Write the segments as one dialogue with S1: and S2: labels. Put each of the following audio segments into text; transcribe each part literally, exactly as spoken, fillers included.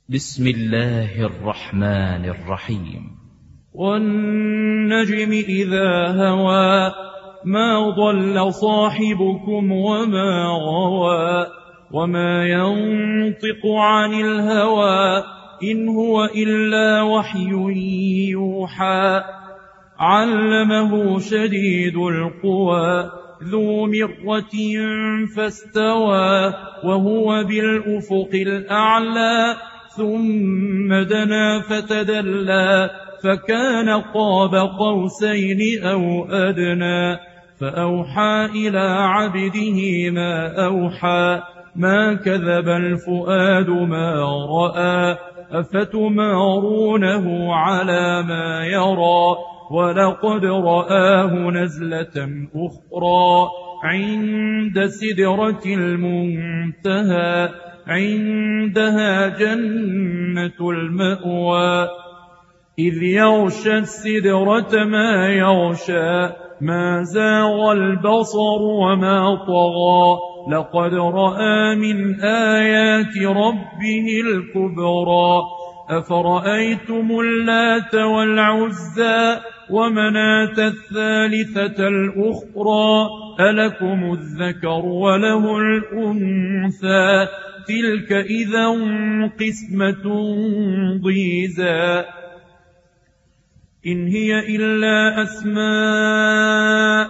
S1: بسم الله الرحمن الرحيم.
S2: والنجم إذا هوى ما ضل صاحبكم وما غوى وما ينطق عن الهوى إن هو إلا وحي يوحى علمه شديد القوى ذو مرة فاستوى وهو بالأفق الأعلى ثم دنا فتدلى فكان قاب قوسين أو أدنى فأوحى إلى عبده ما أوحى ما كذب الفؤاد ما رأى أفتمارونه على ما يرى ولقد رآه نزلة أخرى عند سدرة المنتهى عندها جنة المأوى إذ يغشى السدرة ما يغشى ما زاغ البصر وما طغى لقد رأى من آيات ربه الكبرى أفرأيتم اللات والعزى ومناة الثالثة الأخرى ألكم الذكر وله الأنثى تلك إذا قسمة ضيزى إن هي إلا أسماء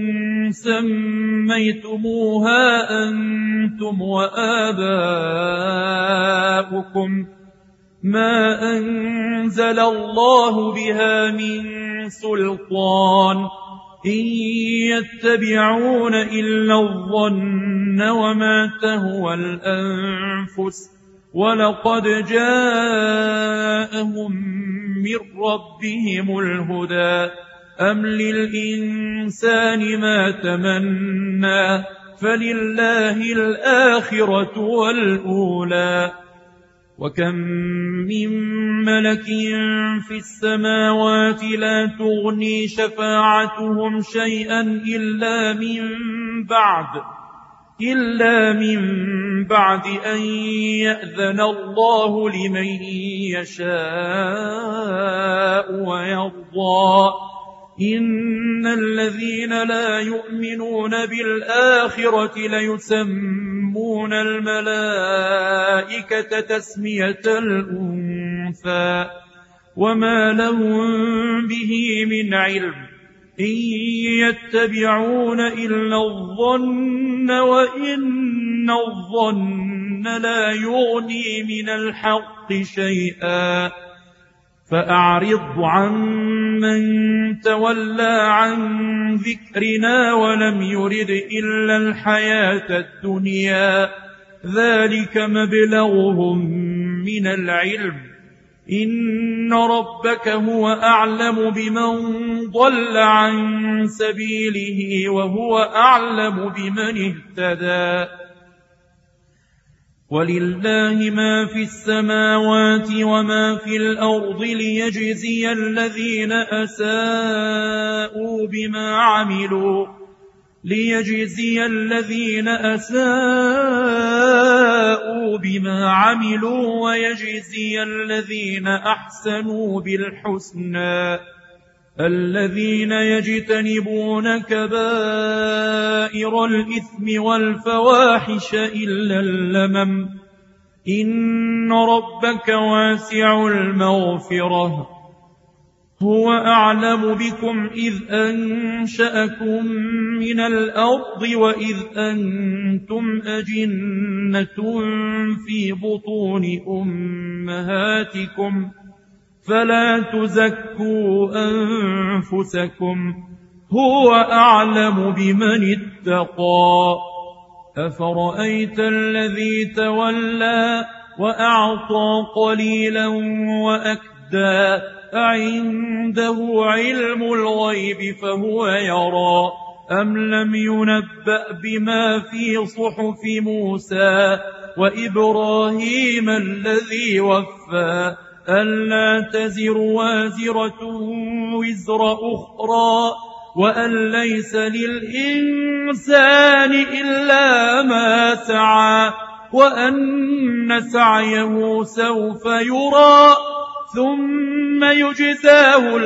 S2: سميتموها أنتم وآباؤكم ما أنزل الله بها من سلطان إن يتبعون إلا الظن وما تهوى الأنفس ولقد جاءهم من ربهم الهدى أم للإنسان ما تمنى فلله الآخرة والأولى وكم من ملك في السماوات لا تغني شفاعتهم شيئا إلا من بعد إلا من بعد أن يأذن الله لمن يشاء ويرضى إن الذين لا يؤمنون بالآخرة ليسمون الملائكة تسمية الأنثى وما لهم به من علم إن يتبعون إلا الظن وإن الظن لا يغني من الحق شيئا فأعرض عن من تولى عن ذكرنا ولم يرد إلا الحياة الدنيا ذلك مبلغهم من العلم إن ربك هو أعلم بمن ضل عن سبيله وهو أعلم بمن اهتدى ولله ما في السماوات وما في الأرض ليجزي الذين أساءوا بما عملوا ليجزي الذين أساءوا بما عملوا ويجزي الذين أحسنوا بالحسنى الذين يجتنبون كبائر الإثم والفواحش إلا اللمم إن ربك واسع المغفرة هو أعلم بكم إذ أنشأكم من الأرض وإذ أنتم أجنة في بطون أمهاتكم فلا تزكوا أنفسكم هو أعلم بمن اتقى أفرأيت الذي تولى وأعطى قليلا وأكدى أعنده علم الغيب فهو يرى أم لم ينبأ بما في صحف موسى وإبراهيم الذي وفى ألا تزر وازرة وزر أخرى وأن ليس للإنسان إلا ما سعى وأن سعيه سوف يرى ثم يجزاه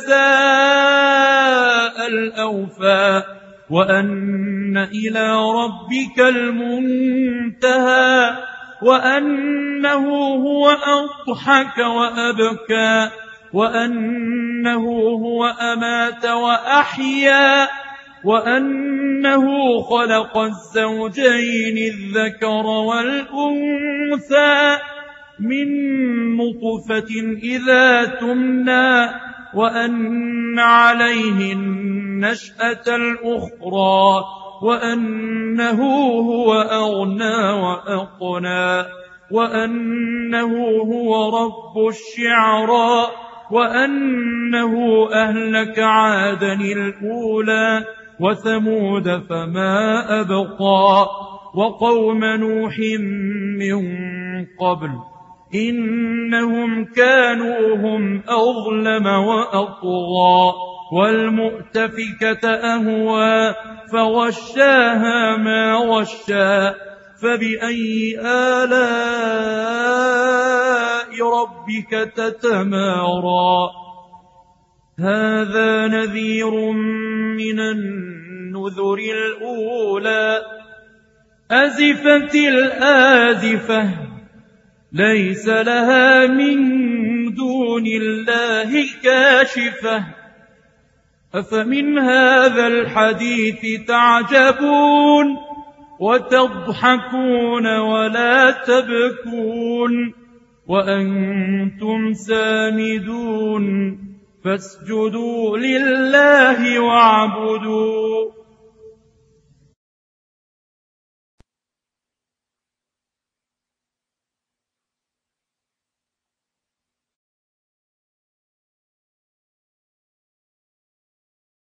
S2: الجزاء الأوفى وأن إلى ربك المنتهى وأنه هو أضحك وأبكى وأنه هو أمات وأحيا وأنه خلق الزوجين الذكر والأنثى من نطفة إذا تمنى وأن عليه النشأة الأخرى وأنه هو أغنى وأقنى وأنه هو رب الشعرى وأنه أهلك عادا الأولى وثمود فما أبقى وقوم نوح من قبل إنهم كانوا هم أظلم وأطغى والمؤتفكة أهوى فغشاها ما غشى فبأي آلاء ربك تتمارى هذا نذير من النذر الأولى أزفت الآزفة ليس لها من دون الله كاشفة أفمن هذا الحديث تعجبون وتضحكون ولا تبكون وأنتم سامدون فاسجدوا لله واعبدوا